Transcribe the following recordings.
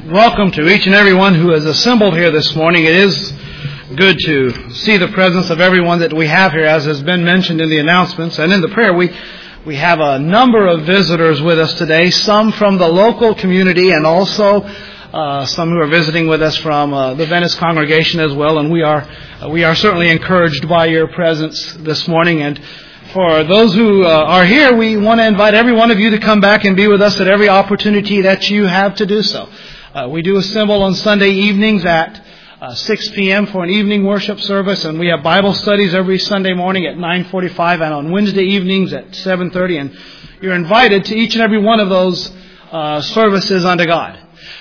Welcome to each and every one who has assembled here this morning. It is good to see the presence of everyone that we have here, as has been mentioned in the announcements and in the prayer. We have a number of visitors with us today, some from the local community and also some who are visiting with us from the Venice congregation as well. And we are certainly encouraged by your presence this morning. And for those who are here, we want to invite every one of you to come back and be with us at every opportunity that you have to do so. We do assemble on Sunday evenings at 6 p.m. for an evening worship service, and we have Bible studies every Sunday morning at 9:45 and on Wednesday evenings at 7:30. And you're invited to each and every one of those services unto God.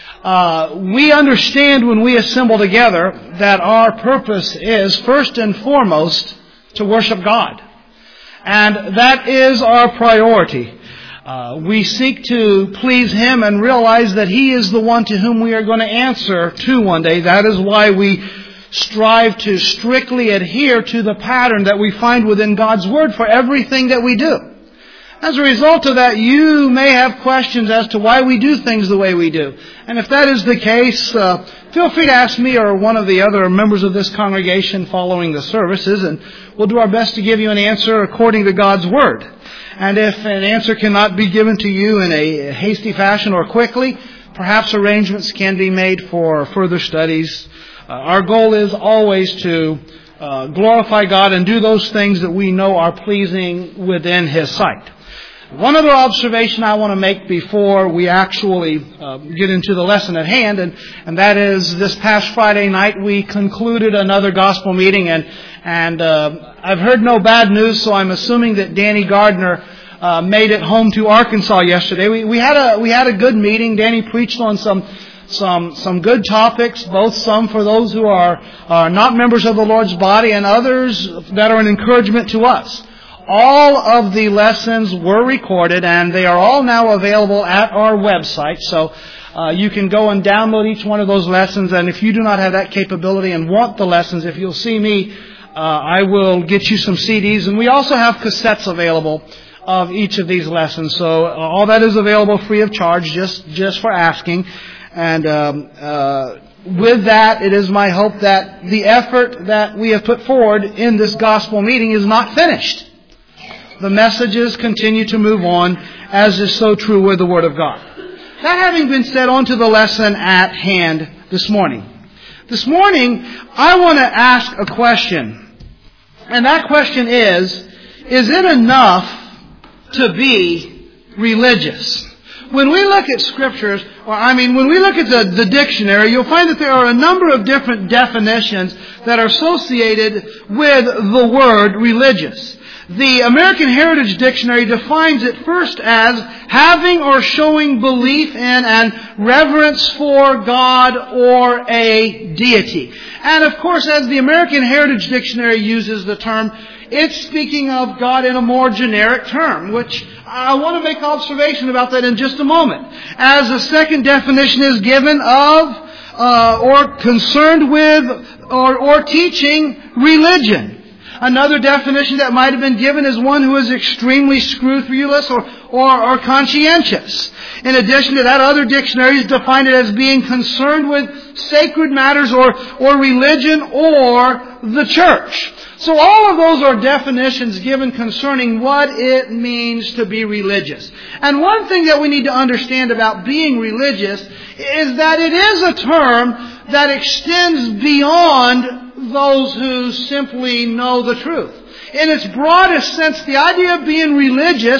We understand when we assemble together that our purpose is first and foremost to worship God. And that is our priority. We seek to please Him and realize that He is the one to whom we are going to answer to one day. That is why we strive to strictly adhere to the pattern that we find within God's Word for everything that we do. As a result of that, you may have questions as to why we do things the way we do. And if that is the case, feel free to ask me or one of the other members of this congregation following the services, and we'll do our best to give you an answer according to God's Word. And if an answer cannot be given to you in a hasty fashion or quickly, perhaps arrangements can be made for further studies. Our goal is always to glorify God and do those things that we know are pleasing within His sight. One other observation I want to make before we actually get into the lesson at hand, and that is this past Friday night we concluded another gospel meeting, and I've heard no bad news, so I'm assuming that Danny Gardner made it home to Arkansas yesterday. We had a good meeting. Danny preached on some good topics, both some for those who are not members of the Lord's body and others that are an encouragement to us. All of the lessons were recorded, and they are all now available at our website. So you can go and download each one of those lessons. And if you do not have that capability and want the lessons, if you'll see me, I will get you some CDs. And we also have cassettes available of each of these lessons. So all that is available free of charge, just for asking. And with that, it is my hope that the effort that we have put forward in this gospel meeting is not finished. The messages continue to move on, as is so true with the Word of God. That having been said, on to the lesson at hand this morning. This morning, I want to ask a question. And that question is it enough to be religious? When we look at Scriptures, when we look at the dictionary, you'll find that there are a number of different definitions that are associated with the word religious. The American Heritage Dictionary defines it first as having or showing belief in and reverence for God or a deity. And of course, as the American Heritage Dictionary uses the term, it's speaking of God in a more generic term, which I want to make observation about that in just a moment. As a second definition is given of or concerned with or teaching religion. Another definition that might have been given is one who is extremely scrupulous or conscientious. In addition to that, other dictionaries define it as being concerned with sacred matters or religion or the church. So all of those are definitions given concerning what it means to be religious. And one thing that we need to understand about being religious is that it is a term that extends beyond those who simply know the truth. In its broadest sense, the idea of being religious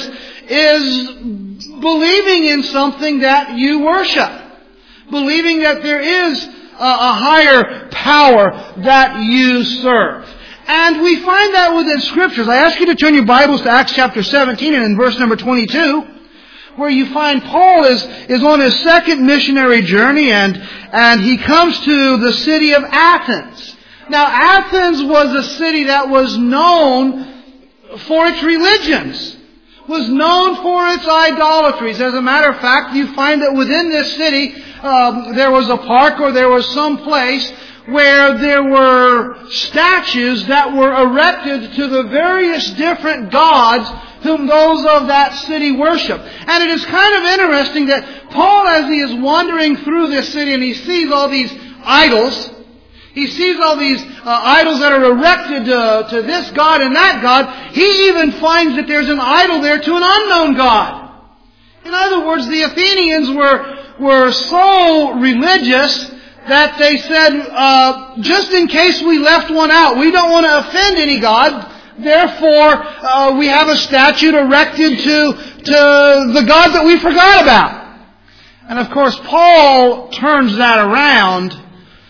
is believing in something that you worship. Believing that there is a higher power that you serve. And we find that within Scriptures. I ask you to turn your Bibles to Acts chapter 17 and in verse number 22, where you find Paul is on his second missionary journey, and he comes to the city of Athens. Now, Athens was a city that was known for its religions, was known for its idolatries. As a matter of fact, you find that within this city, there was a park or there was some place where there were statues that were erected to the various different gods whom those of that city worship. And it is kind of interesting that Paul, as he is wandering through this city and he sees all these idols, he sees all these idols that are erected to this God and that God, he even finds that there's an idol there to an unknown God. In other words, the Athenians were so religious that they said, just in case we left one out, we don't want to offend any God, therefore we have a statue erected to the God that we forgot about. And of course, Paul turns that around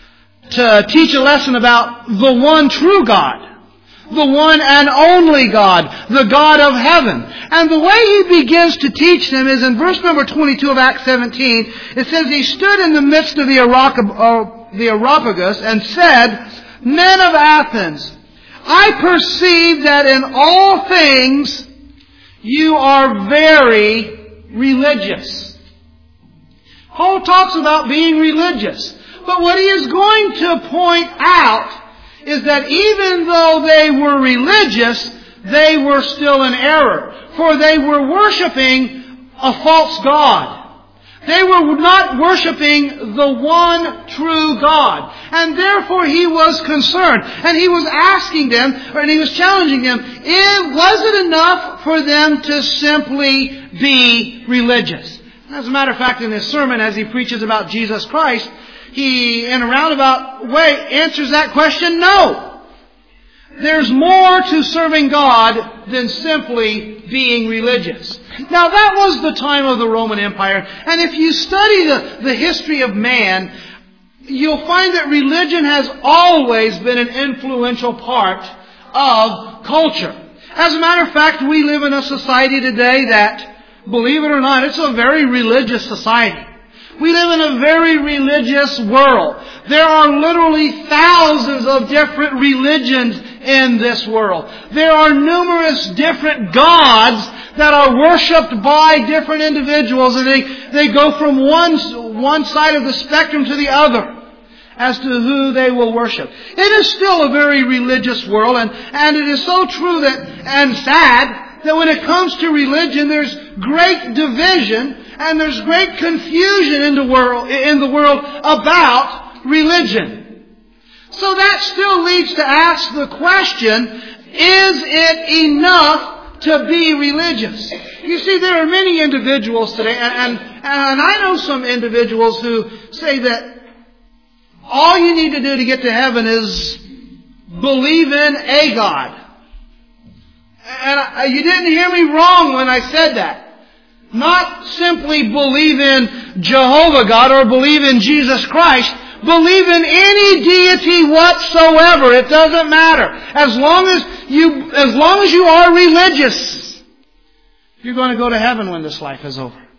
to teach a lesson about the one true God. The one and only God, the God of heaven. And the way he begins to teach them is in verse number 22 of Acts 17. It says, he stood in the midst of the Areopagus and said, Men of Athens, I perceive that in all things you are very religious. Paul talks about being religious. But what he is going to point out is that even though they were religious, they were still in error. For they were worshiping a false God. They were not worshiping the one true God. And therefore he was concerned. And he was asking them, and he was challenging them, was it enough for them to simply be religious? As a matter of fact, in his sermon, as he preaches about Jesus Christ, he, in a roundabout way, answers that question, no. There's more to serving God than simply being religious. Now, that was the time of the Roman Empire. And if you study the history of man, you'll find that religion has always been an influential part of culture. As a matter of fact, we live in a society today that, believe it or not, it's a very religious society. We live in a very religious world. There are literally thousands of different religions in this world. There are numerous different gods that are worshipped by different individuals, and they go from one side of the spectrum to the other as to who they will worship. It is still a very religious world, and it is so true and sad that when it comes to religion, there's great division and there's great confusion in the world about religion. So that still leads to ask the question, is it enough to be religious? You see, there are many individuals today, and I know some individuals who say that all you need to do to get to heaven is believe in a God. And you didn't hear me wrong when I said that. Not simply believe in Jehovah God or believe in Jesus Christ. Believe in any deity whatsoever. It doesn't matter. As long as you are religious, you're going to go to heaven when this life is over.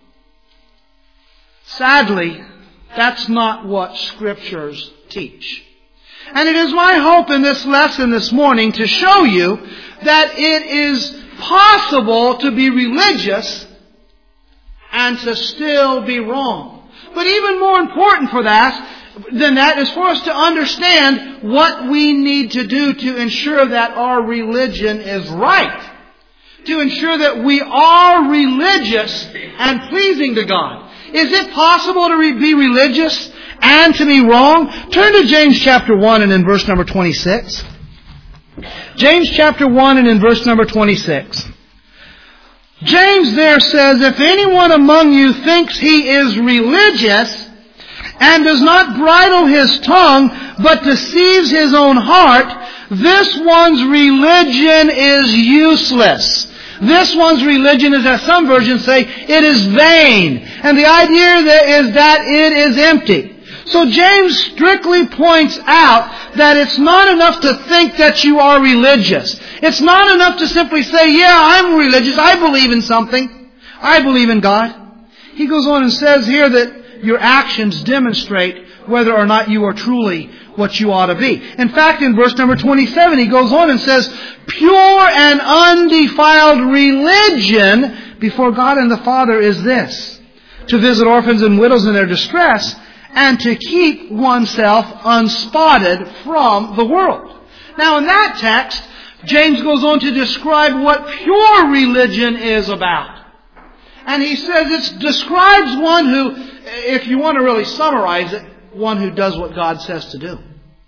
Sadly, that's not what Scriptures teach. And it is my hope in this lesson this morning to show you that it is possible to be religious and to still be wrong. But even more important than that is for us to understand what we need to do to ensure that our religion is right. To ensure that we are religious and pleasing to God. Is it possible to be religious and to be wrong? Turn to James chapter 1 and in verse number 26. James chapter 1 and in verse number 26. James there says, if anyone among you thinks he is religious and does not bridle his tongue but deceives his own heart, this one's religion is useless. This one's religion is, as some versions say, it is vain. And the idea there is that it is empty. So James strictly points out that it's not enough to think that you are religious. It's not enough to simply say, yeah, I'm religious. I believe in something. I believe in God. He goes on and says here that your actions demonstrate whether or not you are truly what you ought to be. In fact, in verse number 27, he goes on and says, pure and undefiled religion before God and the Father is this, to visit orphans and widows in their distress, and to keep oneself unspotted from the world. Now in that text, James goes on to describe what pure religion is about. And he says it describes one who, if you want to really summarize it, one who does what God says to do.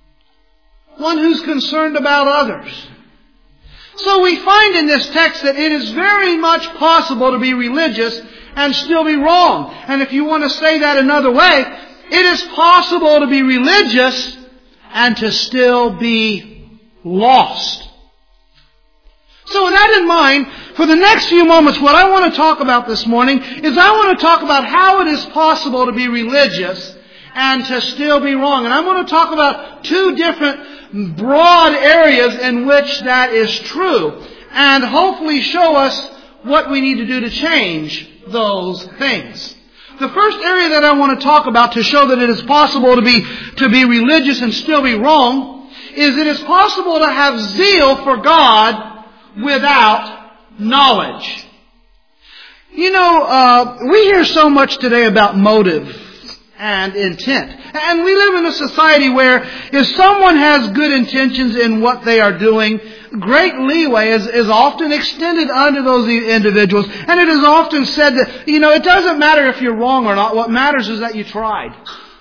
One who's concerned about others. So we find in this text that it is very much possible to be religious and still be wrong. And if you want to say that another way, it is possible to be religious and to still be lost. So with that in mind, for the next few moments, what I want to talk about this morning is I want to talk about how it is possible to be religious and to still be wrong. And I'm going to talk about two different broad areas in which that is true, and hopefully show us what we need to do to change those things. The first area that I want to talk about to show that it is possible to be religious and still be wrong is it is possible to have zeal for God without knowledge. You know, we hear so much today about motive and intent. And we live in a society where if someone has good intentions in what they are doing, great leeway is often extended unto those individuals. And it is often said that, it doesn't matter if you're wrong or not. What matters is that you tried.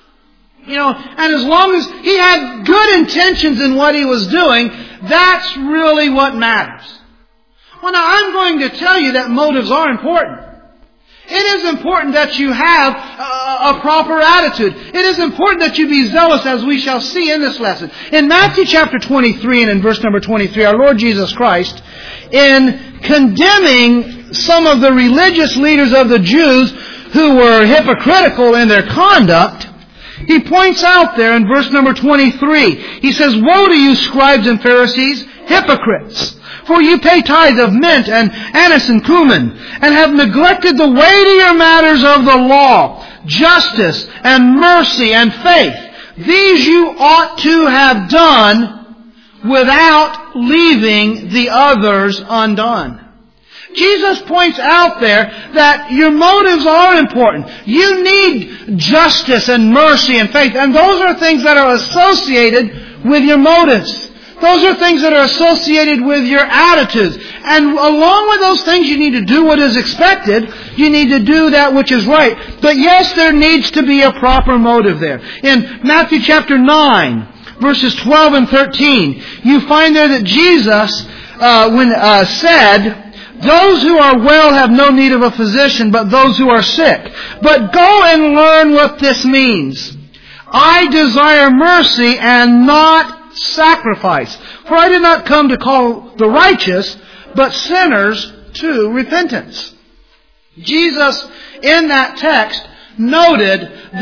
And as long as he had good intentions in what he was doing, that's really what matters. Well, now I'm going to tell you that motives are important. It is important that you have a proper attitude. It is important that you be zealous, as we shall see in this lesson. In Matthew chapter 23 and in verse number 23, our Lord Jesus Christ, in condemning some of the religious leaders of the Jews who were hypocritical in their conduct, He points out there in verse number 23, He says, "Woe to you, scribes and Pharisees, hypocrites! For you pay tithe of mint and anise and cumin, and have neglected the weightier matters of the law, justice and mercy and faith. These you ought to have done without leaving the others undone." Jesus points out there that your motives are important. You need justice and mercy and faith, and those are things that are associated with your motives. Those are things that are associated with your attitudes. And along with those things, you need to do what is expected. You need to do that which is right. But yes, there needs to be a proper motive there. In Matthew chapter 9, verses 12 and 13, you find there that Jesus said, "Those who are well have no need of a physician, but those who are sick. But go and learn what this means. I desire mercy and not sacrifice. For I did not come to call the righteous, but sinners to repentance." Jesus, in that text, noted in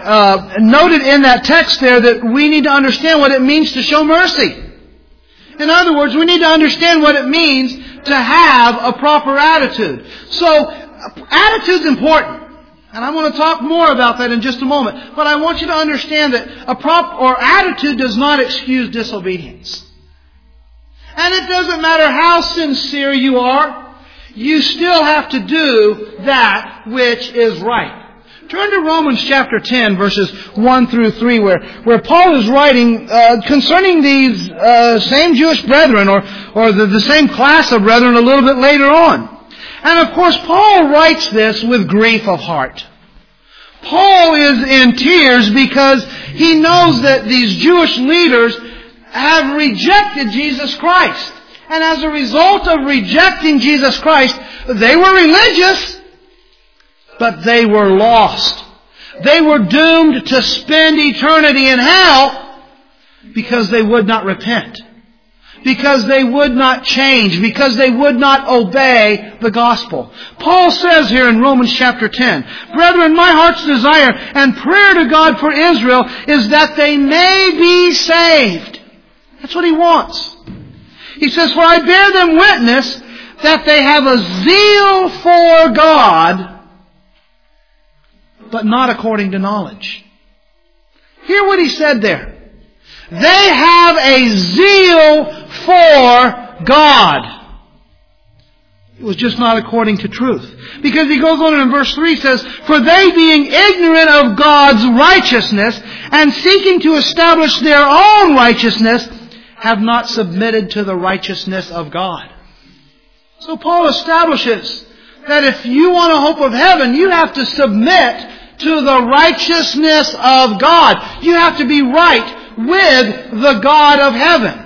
that text there that we need to understand what it means to show mercy. In other words, we need to understand what it means to have a proper attitude. So, attitude's important. And I want to talk more about that in just a moment. But I want you to understand that attitude does not excuse disobedience. And it doesn't matter how sincere you are, you still have to do that which is right. Turn to Romans chapter 10, verses 1 through 3, where Paul is writing concerning these same Jewish brethren, or the same class of brethren a little bit later on. And of course, Paul writes this with grief of heart. Paul is in tears because he knows that these Jewish leaders have rejected Jesus Christ. And as a result of rejecting Jesus Christ, they were religious, but they were lost. They were doomed to spend eternity in hell because they would not repent. Because they would not change, because they would not obey the gospel. Paul says here in Romans chapter 10, "Brethren, my heart's desire and prayer to God for Israel is that they may be saved." That's what he wants. He says, "For I bear them witness that they have a zeal for God, but not according to knowledge." Hear what he said there. They have a zeal for God. It was just not according to truth. Because he goes on in verse 3 says, "For they being ignorant of God's righteousness and seeking to establish their own righteousness have not submitted to the righteousness of God. So Paul establishes that if you want a hope of heaven, you have to submit to the righteousness of God. You have to be right with the God of heaven.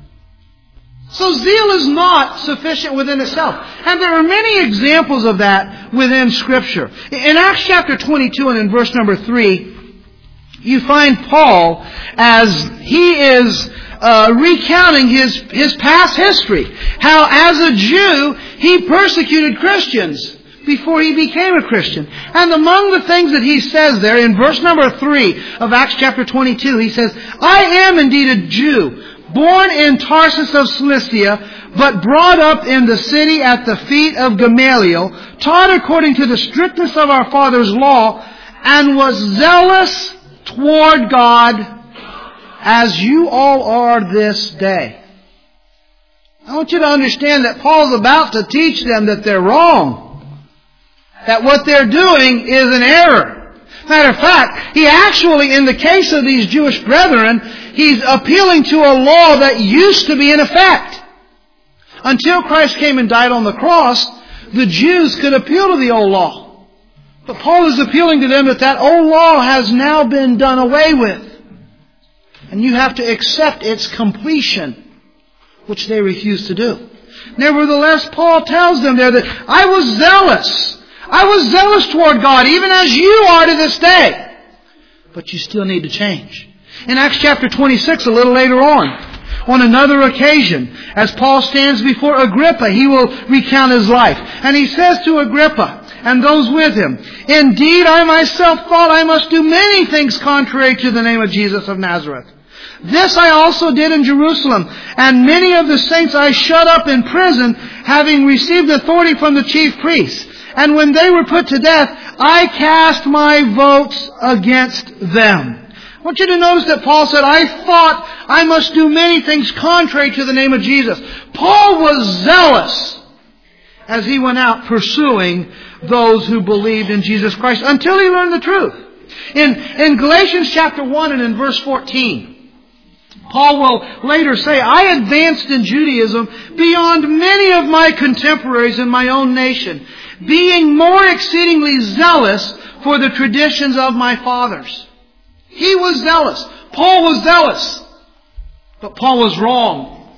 So zeal is not sufficient within itself. And there are many examples of that within Scripture. In Acts chapter 22 and in verse number 3, you find Paul as he is recounting his past history. How as a Jew, he persecuted Christians before he became a Christian. And among the things that he says there, in verse number 3 of Acts chapter 22, he says, I am indeed a Jew, born in Tarsus of Cilicia, but brought up in the city at the feet of Gamaliel, taught according to the strictness of our father's law, and was zealous toward God, as you all are this day. I want you to understand that Paul's about to teach them that they're wrong. That what they're doing is an error. Matter of fact, he actually, in the case of these Jewish brethren, he's appealing to a law that used to be in effect. Until Christ came and died on the cross, the Jews could appeal to the old law. But Paul is appealing to them that old law has now been done away with. And you have to accept its completion, which they refuse to do. Nevertheless, Paul tells them there that I was zealous. I was zealous toward God, even as you are to this day. But you still need to change. In Acts chapter 26, a little later on another occasion, as Paul stands before Agrippa, he will recount his life. And he says to Agrippa and those with him, indeed, I myself thought I must do many things contrary to the name of Jesus of Nazareth. This I also did in Jerusalem, and many of the saints I shut up in prison, having received authority from the chief priests. And when they were put to death, I cast my votes against them. I want you to notice that Paul said, I thought I must do many things contrary to the name of Jesus. Paul was zealous as he went out pursuing those who believed in Jesus Christ until he learned the truth. In Galatians chapter 1 and in verse 14, Paul will later say, I advanced in Judaism beyond many of my contemporaries in my own nation, being more exceedingly zealous for the traditions of my fathers. He was zealous. Paul was zealous. But Paul was wrong.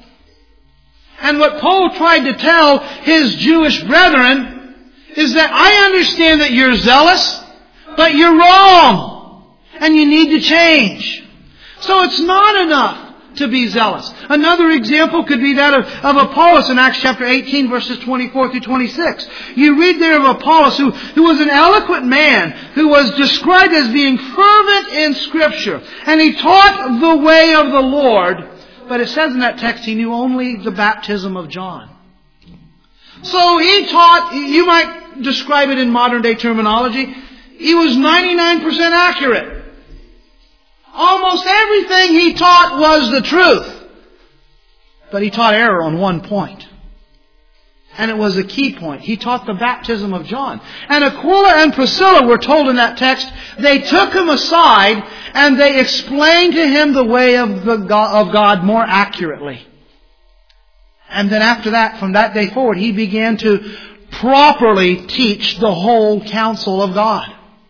And what Paul tried to tell his Jewish brethren is that I understand that you're zealous, but you're wrong. And you need to change. So it's not enough to be zealous. Another example could be that of Apollos in Acts chapter 18, verses 24 through 26. You read there of Apollos, who was an eloquent man, who was described as being fervent in Scripture. And he taught the way of the Lord, but it says in that text he knew only the baptism of John. So he taught, you might describe it in modern day terminology, he was 99% accurate. Almost everything he taught was the truth. But he taught error on one point. And it was a key point. He taught the baptism of John. And Aquila and Priscilla were told in that text, they took him aside and they explained to him the way of God more accurately. And then after that, from that day forward, he began to properly teach the whole counsel of God,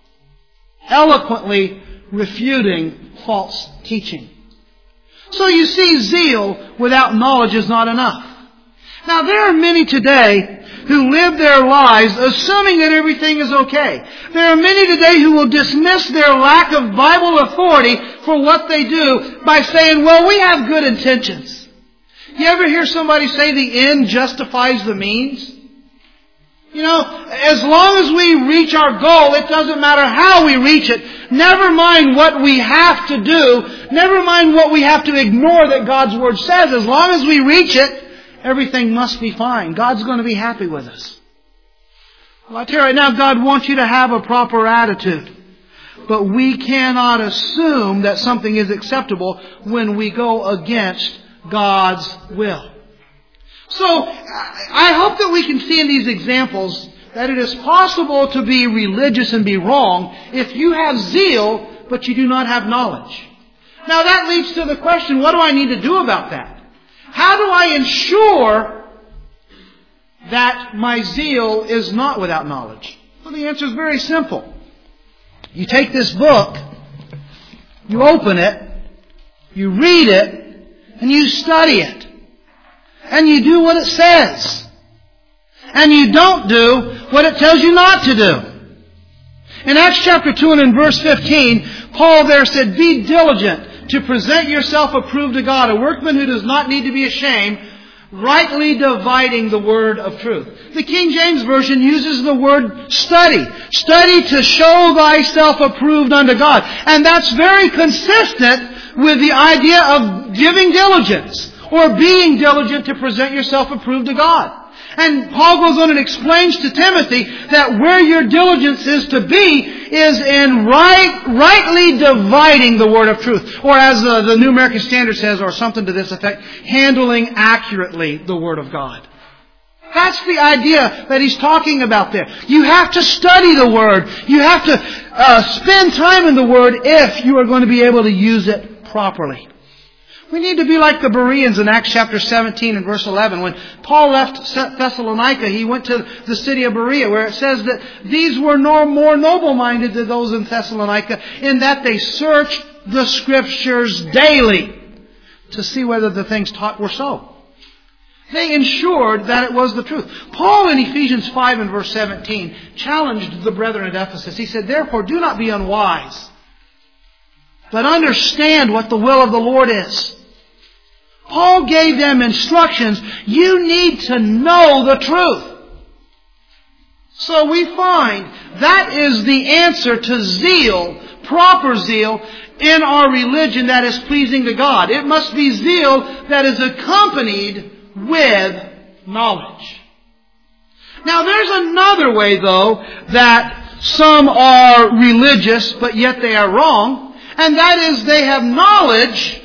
eloquently refuting false teaching. So you see, zeal without knowledge is not enough. Now there are many today who live their lives assuming that everything is okay. There are many today who will dismiss their lack of Bible authority for what they do by saying, well, we have good intentions. You ever hear somebody say the end justifies the means? You know, as long as we reach our goal, it doesn't matter how we reach it. Never mind what we have to do. Never mind what we have to ignore that God's Word says. As long as we reach it, everything must be fine. God's going to be happy with us. Well, I tell you right now, God wants you to have a proper attitude. But we cannot assume that something is acceptable when we go against God's will. So, I hope that we can see in these examples that it is possible to be religious and be wrong if you have zeal, but you do not have knowledge. Now that leads to the question, what do I need to do about that? How do I ensure that my zeal is not without knowledge? Well, the answer is very simple. You take this book, you open it, you read it, and you study it. And you do what it says. And you don't do what it tells you not to do. In Acts chapter 2 and in verse 15, Paul there said, "Be diligent to present yourself approved to God, a workman who does not need to be ashamed, rightly dividing the word of truth." The King James Version uses the word study. Study to show thyself approved unto God. And that's very consistent with the idea of giving diligence or being diligent to present yourself approved to God. And Paul goes on and explains to Timothy that where your diligence is to be is in rightly dividing the word of truth. Or as the New American Standard says, or something to this effect, handling accurately the word of God. That's the idea that he's talking about there. You have to study the word. You have to spend time in the word if you are going to be able to use it properly. We need to be like the Bereans in Acts chapter 17 and verse 11. When Paul left Thessalonica, he went to the city of Berea, where it says that these were no more noble-minded than those in Thessalonica, in that they searched the Scriptures daily to see whether the things taught were so. They ensured that it was the truth. Paul in Ephesians 5 and verse 17 challenged the brethren at Ephesus. He said, "Therefore do not be unwise, but understand what the will of the Lord is." Paul gave them instructions. You need to know the truth. So we find that is the answer to zeal, proper zeal, in our religion that is pleasing to God. It must be zeal that is accompanied with knowledge. Now there's another way, though, that some are religious, but yet they are wrong. And that is they have knowledge,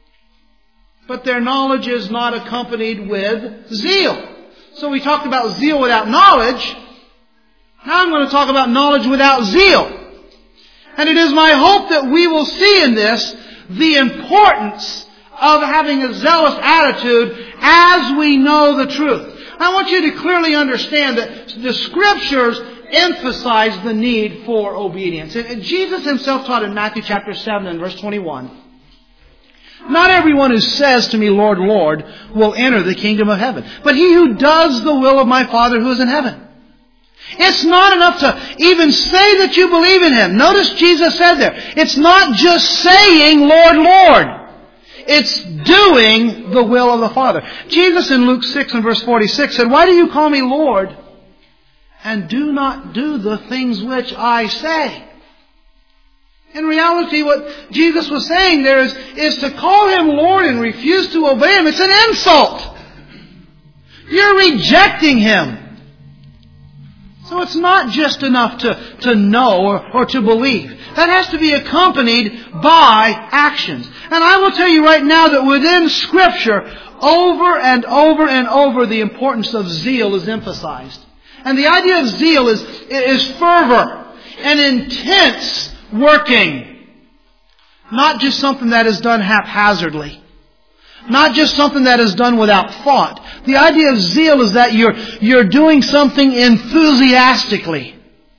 but their knowledge is not accompanied with zeal. So we talked about zeal without knowledge. Now I'm going to talk about knowledge without zeal. And it is my hope that we will see in this the importance of having a zealous attitude as we know the truth. I want you to clearly understand that the Scriptures emphasize the need for obedience. And Jesus Himself taught in Matthew chapter 7 and verse 21, "Not everyone who says to me, 'Lord, Lord,' will enter the kingdom of heaven, but he who does the will of my Father who is in heaven." It's not enough to even say that you believe in Him. Notice Jesus said there, it's not just saying, "Lord, Lord." It's doing the will of the Father. Jesus in Luke 6 and verse 46 said, "Why do you call me Lord, and do not do the things which I say?" In reality, what Jesus was saying there is to call Him Lord and refuse to obey Him. It's an insult. You're rejecting Him. So it's not just enough to know or to believe. That has to be accompanied by actions. And I will tell you right now that within Scripture, over and over and over, the importance of zeal is emphasized. And the idea of zeal is fervor and intense working. Not just something that is done haphazardly. Not just something that is done without thought. The idea of zeal is that you're doing something enthusiastically.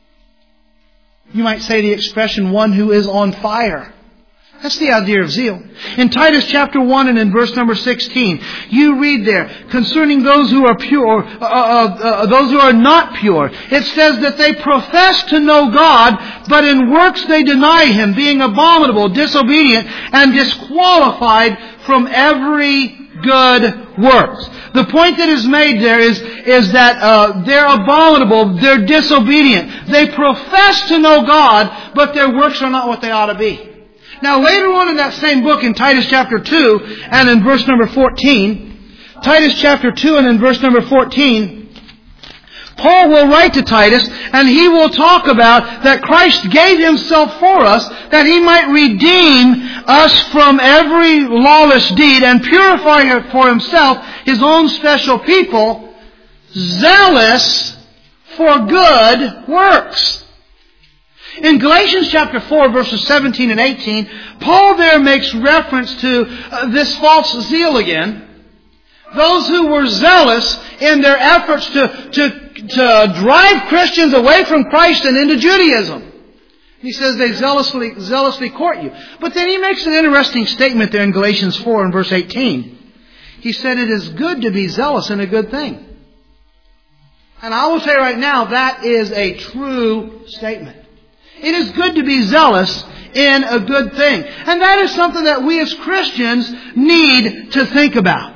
You might say the expression, "one who is on fire." That's the idea of zeal. In Titus chapter 1 and in verse number 16, you read there, concerning those who are pure, those who are not pure, it says that they profess to know God, but in works they deny Him, being abominable, disobedient, and disqualified from every good works. The point that is made there is that they're abominable, they're disobedient. They profess to know God, but their works are not what they ought to be. Now later on in that same book, in Titus chapter 2 and in verse number 14, Titus chapter 2 and in verse number 14, Paul will write to Titus and he will talk about that Christ gave Himself for us that He might redeem us from every lawless deed and purify for Himself His own special people, zealous for good works. In Galatians chapter 4, verses 17 and 18, Paul there makes reference to this false zeal again. Those who were zealous in their efforts to drive Christians away from Christ and into Judaism. He says they zealously court you. But then he makes an interesting statement there in Galatians 4 and verse 18. He said it is good to be zealous in a good thing. And I will say right now, that is a true statement. It is good to be zealous in a good thing. And that is something that we as Christians need to think about.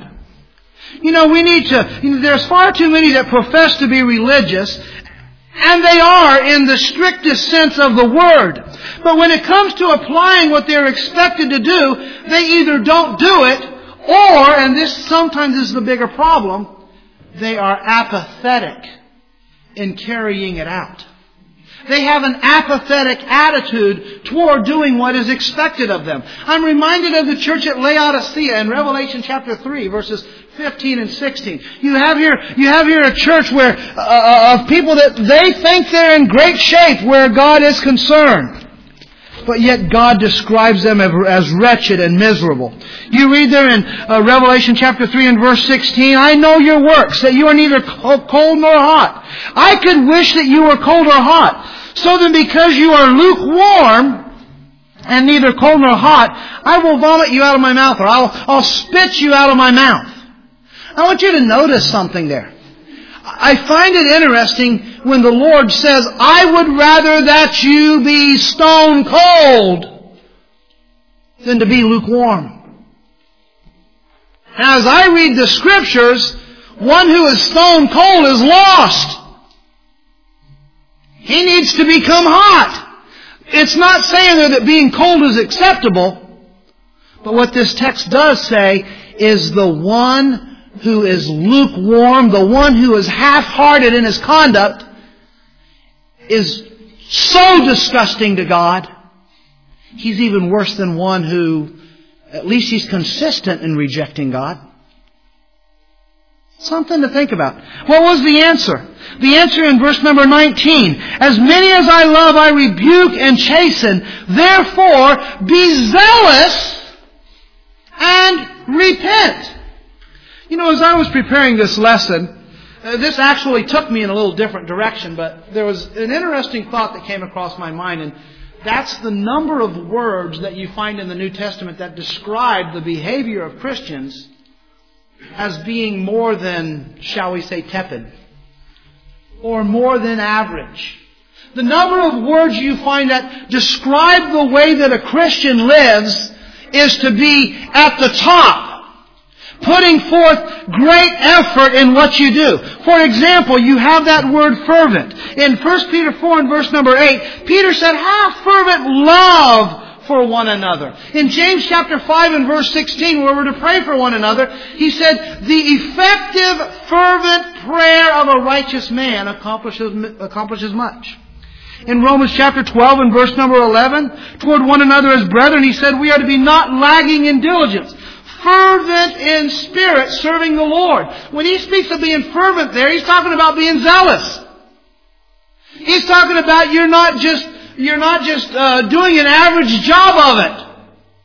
There's far too many that profess to be religious, and they are in the strictest sense of the word. But when it comes to applying what they're expected to do, they either don't do it, or, and this sometimes is the bigger problem, they are apathetic in carrying it out. They have an apathetic attitude toward doing what is expected of them. I'm reminded of the church at Laodicea in Revelation chapter 3, verses 15 and 16. You have here a church where of people that they think they're in great shape where God is concerned. But yet God describes them as wretched and miserable. You read there in Revelation chapter 3 and verse 16, I know your works, that you are neither cold nor hot. I could wish that you were cold or hot. So then because you are lukewarm and neither cold nor hot, I will vomit you out of my mouth, or I'll spit you out of my mouth. I want you to notice something there. I find it interesting when the Lord says, I would rather that you be stone cold than to be lukewarm. Now, as I read the Scriptures, one who is stone cold is lost. He needs to become hot. It's not saying there that being cold is acceptable, but what this text does say is the one who is lukewarm, the one who is half-hearted in his conduct, is so disgusting to God. He's even worse than one who, at least he's consistent in rejecting God. Something to think about. What was the answer? The answer in verse number 19. As many as I love, I rebuke and chasten. Therefore, be zealous and repent. As I was preparing this lesson, this actually took me in a little different direction, but there was an interesting thought that came across my mind, and that's the number of words that you find in the New Testament that describe the behavior of Christians as being more than, shall we say, tepid, or more than average. The number of words you find that describe the way that a Christian lives is to be at the top, putting forth great effort in what you do. For example, you have that word fervent. In 1 Peter 4 and verse number 8, Peter said, have fervent love for one another. In James chapter 5 and verse 16, where we're to pray for one another, he said, the effective, fervent prayer of a righteous man accomplishes much. In Romans chapter 12 and verse number 11, toward one another as brethren, he said, we are to be not lagging in diligence, fervent in spirit, serving the Lord. When he speaks of being fervent there, he's talking about being zealous. He's talking about you're not just doing an average job of it.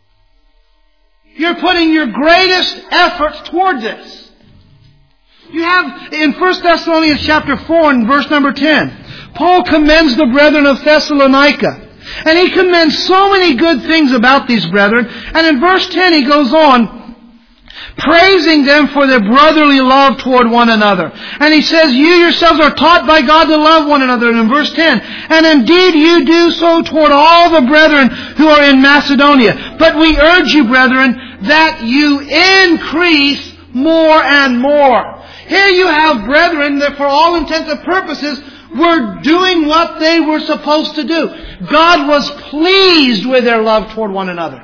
You're putting your greatest efforts toward this. You have in 1 Thessalonians chapter 4 and verse number 10, Paul commends the brethren of Thessalonica. And he commends so many good things about these brethren. And in verse 10 he goes on, praising them for their brotherly love toward one another. And he says, you yourselves are taught by God to love one another. And in verse 10, and indeed you do so toward all the brethren who are in Macedonia. But we urge you, brethren, that you increase more and more. Here you have brethren that for all intents and purposes were doing what they were supposed to do. God was pleased with their love toward one another.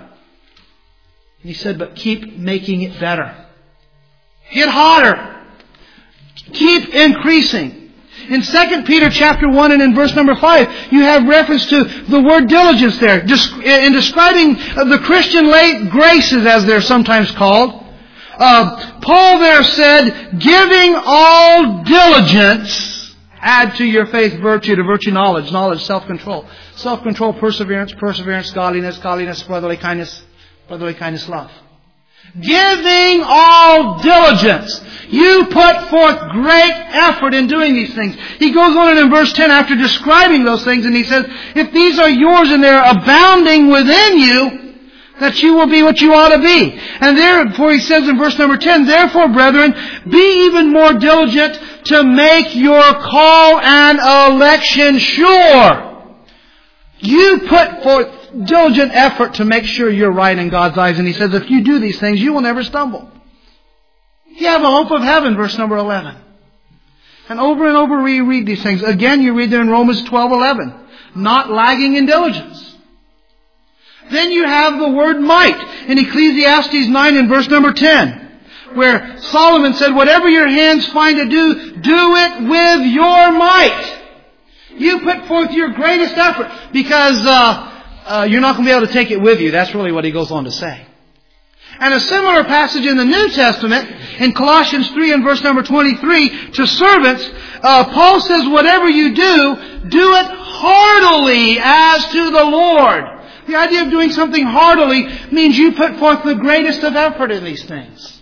He said, but keep making it better. Get hotter. Keep increasing. In 2 Peter chapter 1 and in verse number 5, you have reference to the word diligence there. In describing the Christian late graces, as they're sometimes called, Paul there said, giving all diligence, add to your faith virtue, to virtue knowledge, knowledge self-control. Self-control, perseverance, perseverance, godliness, godliness, brotherly kindness, love. Giving all diligence. You put forth great effort in doing these things. He goes on in verse 10 after describing those things, and he says, if these are yours and they're abounding within you, that you will be what you ought to be. And therefore he says in verse number 10, therefore, brethren, be even more diligent to make your call and election sure. You put forth diligent effort to make sure you're right in God's eyes. And he says, if you do these things, you will never stumble. You have a hope of heaven, verse number 11. And over we read these things. Again, you read there in Romans 12:11. Not lagging in diligence. Then you have the word might in Ecclesiastes 9 and verse number 10. Where Solomon said, whatever your hands find to do, do it with your might. You put forth your greatest effort because you're not going to be able to take it with you. That's really what he goes on to say. And a similar passage in the New Testament, in Colossians 3 and verse number 23, to servants, Paul says, whatever you do, do it heartily as to the Lord. The idea of doing something heartily means you put forth the greatest of effort in these things.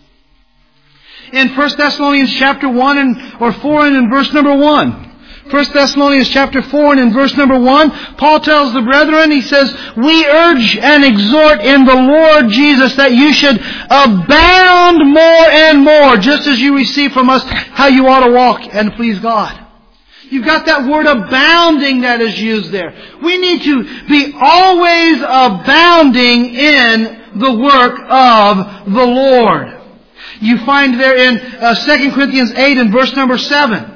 In 1 Thessalonians chapter 1 or 4 and in verse number 1. 1 Thessalonians chapter 4 and in verse number 1, Paul tells the brethren, he says, we urge and exhort in the Lord Jesus that you should abound more and more, just as you receive from us how you ought to walk and please God. You've got that word abounding that is used there. We need to be always abounding in the work of the Lord. You find there in 2 Corinthians 8 and verse number 7.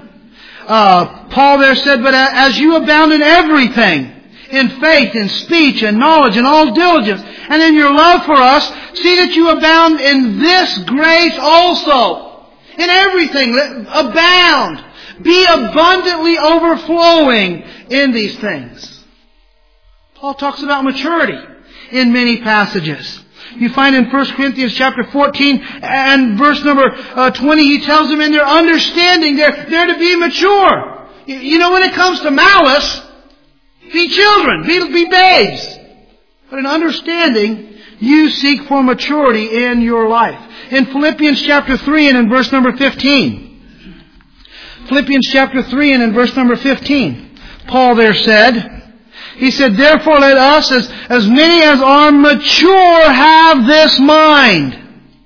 Paul there said, but as you abound in everything, in faith, in speech, and knowledge, and all diligence, and in your love for us, see that you abound in this grace also. In everything, abound. Be abundantly overflowing in these things. Paul talks about maturity in many passages. You find in 1 Corinthians chapter 14 and verse number 20, he tells them in their understanding they're to be mature. You know, when it comes to malice, be children, be babes. But in understanding, you seek for maturity in your life. In Philippians chapter 3 and in verse number 15. Philippians chapter 3 and in verse number 15. Paul there said, he said, therefore let us, as many as are mature, have this mind.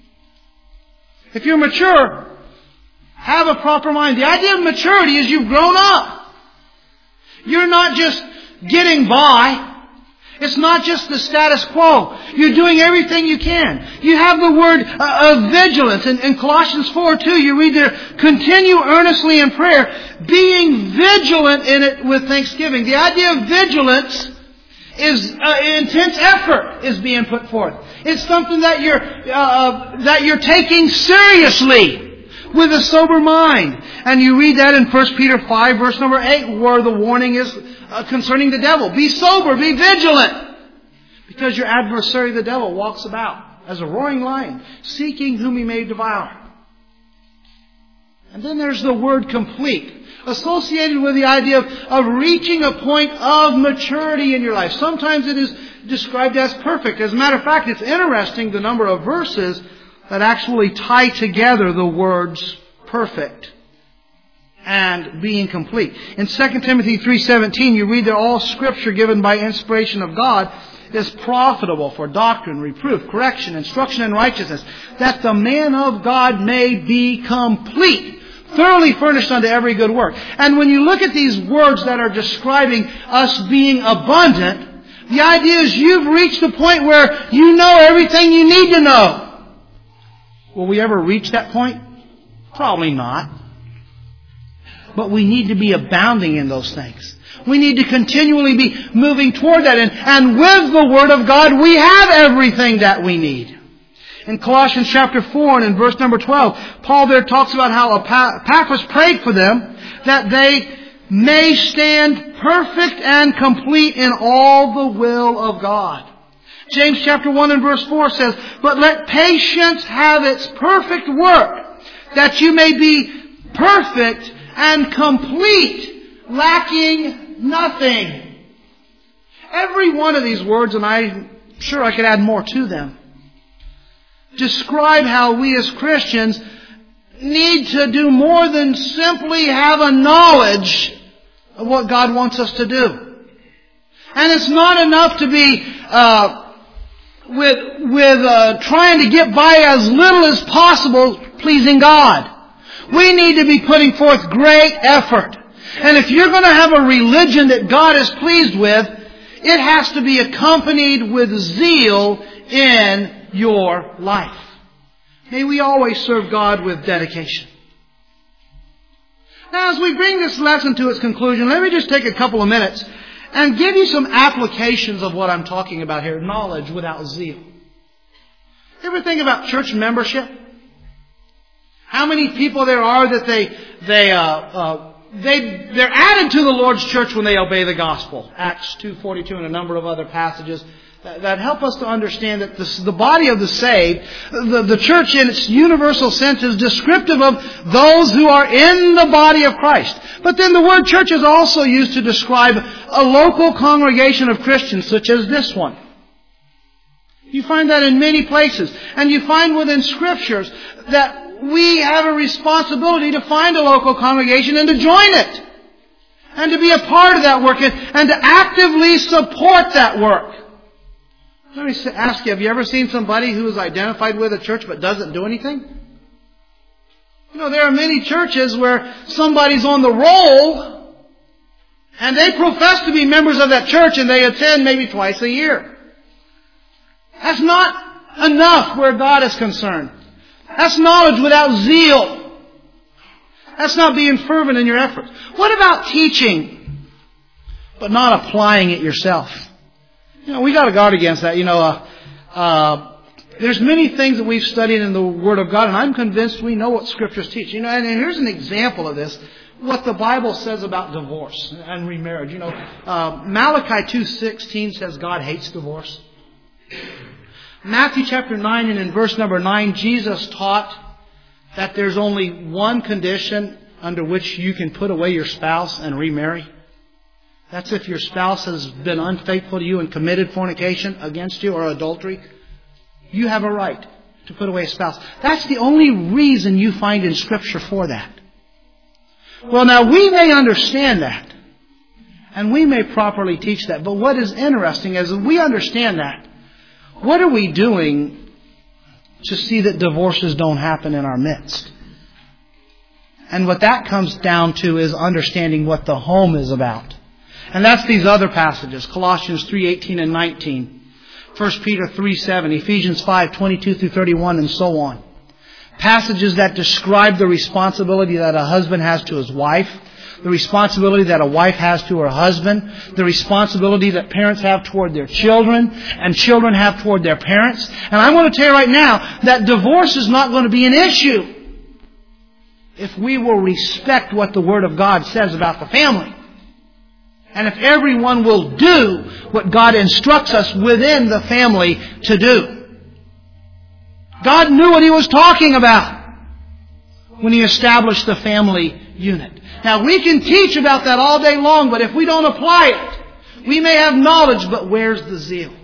If you're mature, have a proper mind. The idea of maturity is you've grown up. You're not just getting by. It's not just the status quo. You're doing everything you can. You have the word of vigilance. In Colossians 4:2, you read there, continue earnestly in prayer, being vigilant in it with thanksgiving. The idea of vigilance is intense effort is being put forth. It's something that you're taking seriously with a sober mind. And you read that in 1 Peter 5 verse number 8 where the warning is concerning the devil. Be sober, be vigilant. Because your adversary the devil walks about as a roaring lion, seeking whom he may devour. And then there's the word complete, associated with the idea of reaching a point of maturity in your life. Sometimes it is described as perfect. As a matter of fact, it's interesting the number of verses that actually tie together the words perfect and being complete. In 2 Timothy 3:17, you read that all Scripture given by inspiration of God is profitable for doctrine, reproof, correction, instruction in righteousness, that the man of God may be complete, thoroughly furnished unto every good work. And when you look at these words that are describing us being abundant, the idea is you've reached the point where you know everything you need to know. Will we ever reach that point? Probably not. But we need to be abounding in those things. We need to continually be moving toward that. And with the Word of God, we have everything that we need. In Colossians chapter 4 and in verse number 12, Paul there talks about how Epaphras prayed for them that they may stand perfect and complete in all the will of God. James chapter 1 and verse 4 says, but let patience have its perfect work, that you may be perfect and complete, lacking nothing. Every one of these words, and I'm sure I could add more to them, describe how we as Christians need to do more than simply have a knowledge of what God wants us to do. And it's not enough to be trying to get by as little as possible pleasing God. We need to be putting forth great effort. And if you're going to have a religion that God is pleased with, it has to be accompanied with zeal in your life. May we always serve God with dedication. Now, as we bring this lesson to its conclusion, let me just take a couple of minutes and give you some applications of what I'm talking about here. Knowledge without zeal. You ever think about church membership? How many people there are that they're added to the Lord's church when they obey the gospel. Acts 2:42 and a number of other passages that help us to understand that the body of the saved, the church in its universal sense, is descriptive of those who are in the body of Christ. But then the word church is also used to describe a local congregation of Christians such as this one. You find that in many places. And you find within Scriptures that we have a responsibility to find a local congregation and to join it. And to be a part of that work and to actively support that work. Let me ask you, have you ever seen somebody who is identified with a church but doesn't do anything? You know, there are many churches where somebody's on the roll and they profess to be members of that church and they attend maybe twice a year. That's not enough where God is concerned. That's knowledge without zeal. That's not being fervent in your efforts. What about teaching, but not applying it yourself? You know, we got to guard against that. You know, there's many things that we've studied in the Word of God, and I'm convinced we know what Scriptures teach. You know, and here's an example of this: what the Bible says about divorce and remarriage. You know, Malachi 2:16 says God hates divorce. Matthew chapter 9 and in verse number 9, Jesus taught that there's only one condition under which you can put away your spouse and remarry. That's if your spouse has been unfaithful to you and committed fornication against you or adultery. You have a right to put away a spouse. That's the only reason you find in Scripture for that. Well, now we may understand that. And we may properly teach that. But what is interesting is if we understand that, what are we doing to see that divorces don't happen in our midst? And what that comes down to is understanding what the home is about. And that's these other passages, Colossians 3:18 and 19, 1 Peter 3:7, Ephesians 5:22 through 31, and so on. Passages that describe the responsibility that a husband has to his wife, the responsibility that a wife has to her husband, the responsibility that parents have toward their children, and children have toward their parents. And I want to tell you right now that divorce is not going to be an issue if we will respect what the Word of God says about the family. And if everyone will do what God instructs us within the family to do. God knew what He was talking about when He established the family unit. Now, we can teach about that all day long, but if we don't apply it, we may have knowledge, but where's the zeal?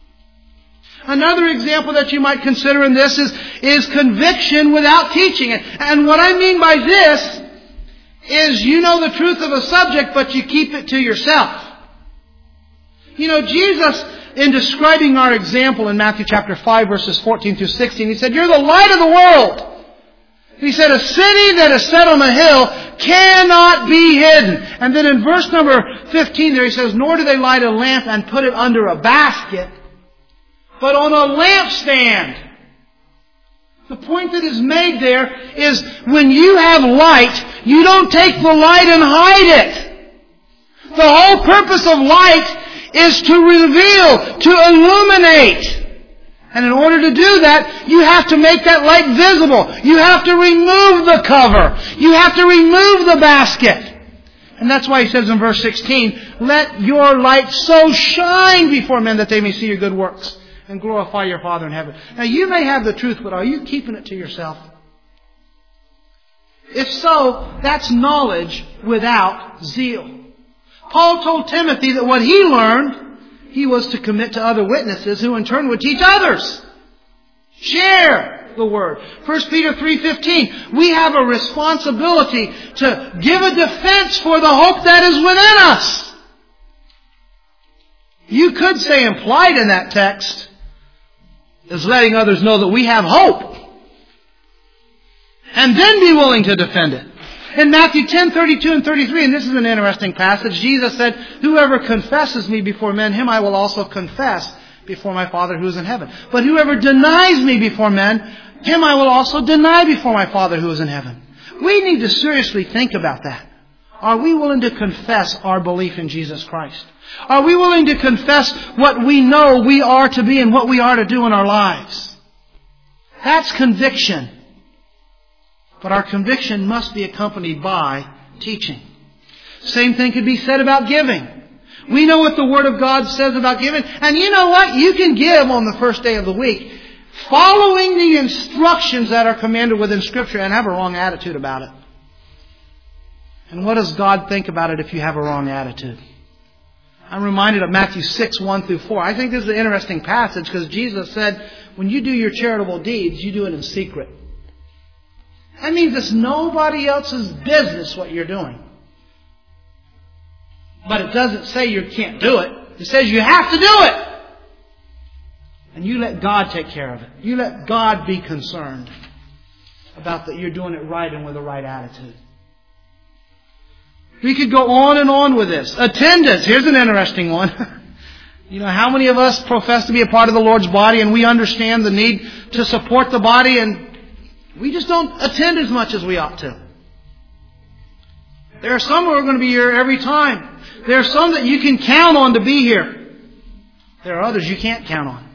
Another example that you might consider in this is conviction without teaching it. And what I mean by this is you know the truth of a subject, but you keep it to yourself. You know, Jesus, in describing our example in Matthew chapter 5, verses 14 through 16, He said, "You're the light of the world." He said, "A city that is set on a hill cannot be hidden." And then in verse number 15 there He says, "Nor do they light a lamp and put it under a basket, but on a lampstand." The point that is made there is when you have light, you don't take the light and hide it. The whole purpose of light is to reveal, to illuminate. And in order to do that, you have to make that light visible. You have to remove the cover. You have to remove the basket. And that's why He says in verse 16, "Let your light so shine before men that they may see your good works and glorify your Father in heaven." Now, you may have the truth, but are you keeping it to yourself? If so, that's knowledge without zeal. Paul told Timothy that what he learned, he was to commit to other witnesses who in turn would teach others. share the Word. 1 Peter 3:15, we have a responsibility to give a defense for the hope that is within us. You could say implied in that text is letting others know that we have hope. And then be willing to defend it. In Matthew 10:32 and 33, and this is an interesting passage, Jesus said, "Whoever confesses me before men, him I will also confess before my Father who is in heaven. But whoever denies me before men, him I will also deny before my Father who is in heaven." We need to seriously think about that. Are we willing to confess our belief in Jesus Christ? Are we willing to confess what we know we are to be and what we are to do in our lives? That's conviction. But our conviction must be accompanied by teaching. Same thing could be said about giving. We know what the Word of God says about giving. And you know what? You can give on the first day of the week, following the instructions that are commanded within Scripture, and have a wrong attitude about it. And what does God think about it if you have a wrong attitude? I'm reminded of Matthew 6:1-4. I think this is an interesting passage because Jesus said, when you do your charitable deeds, you do it in secret. That means it's nobody else's business what you're doing. But it doesn't say you can't do it. It says you have to do it. And you let God take care of it. You let God be concerned about that you're doing it right and with the right attitude. We could go on and on with this. Attendance. Here's an interesting one. You know, how many of us profess to be a part of the Lord's body and we understand the need to support the body and we just don't attend as much as we ought to. There are some who are going to be here every time. There are some that you can count on to be here. There are others you can't count on.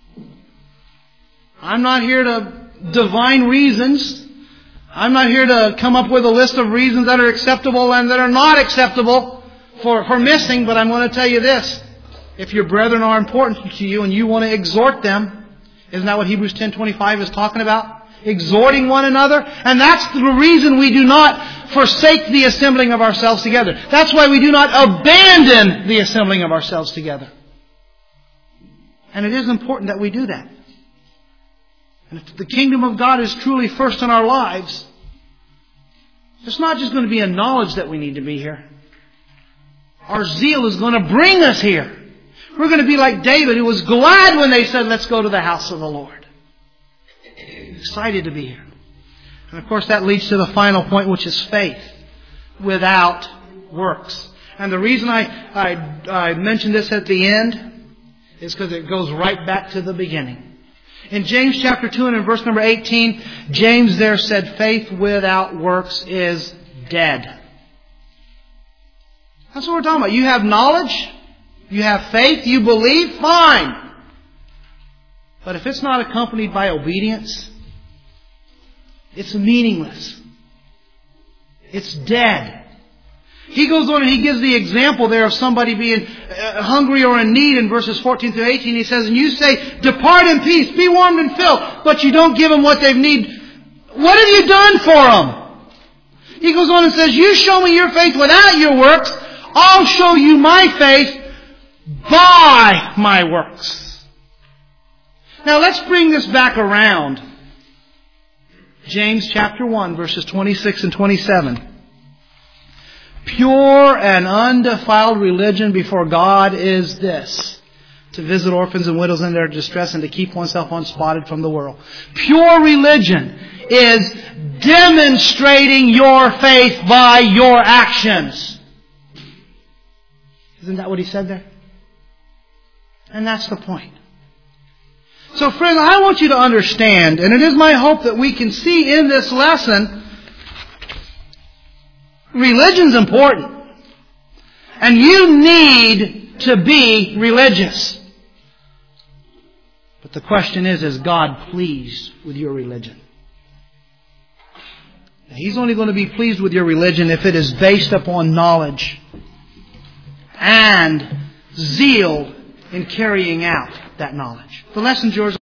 I'm not here to divine reasons. I'm not here to come up with a list of reasons that are acceptable and that are not acceptable for missing, but I'm going to tell you this. If your brethren are important to you and you want to exhort them, isn't that what Hebrews 10:25 is talking about? Exhorting one another. And that's the reason we do not forsake the assembling of ourselves together. That's why we do not abandon the assembling of ourselves together. And it is important that we do that. And if the kingdom of God is truly first in our lives, it's not just going to be a knowledge that we need to be here. Our zeal is going to bring us here. We're going to be like David, who was glad when they said, "Let's go to the house of the Lord." Excited to be here. And of course that leads to the final point, which is faith without works. And the reason I mentioned this at the end is because it goes right back to the beginning. In James chapter 2 and in verse number 18, James there said, faith without works is dead. That's what we're talking about. You have knowledge, you have faith, you believe, fine. But if it's not accompanied by obedience, it's meaningless. It's dead. He goes on and he gives the example there of somebody being hungry or in need in verses 14 through 18. He says, and you say, depart in peace, be warmed and filled, but you don't give them what they need. What have you done for them? He goes on and says, you show me your faith without your works, I'll show you my faith by my works. Now let's bring this back around. James chapter 1 verses 26 and 27. Pure and undefiled religion before God is this: to visit orphans and widows in their distress and to keep oneself unspotted from the world. Pure religion is demonstrating your faith by your actions. Isn't that what he said there? And that's the point. So friends, I want you to understand, and it is my hope that we can see in this lesson, religion's important. And you need to be religious. But the question is God pleased with your religion? He's only going to be pleased with your religion if it is based upon knowledge and zeal in carrying out that knowledge. The lesson's yours.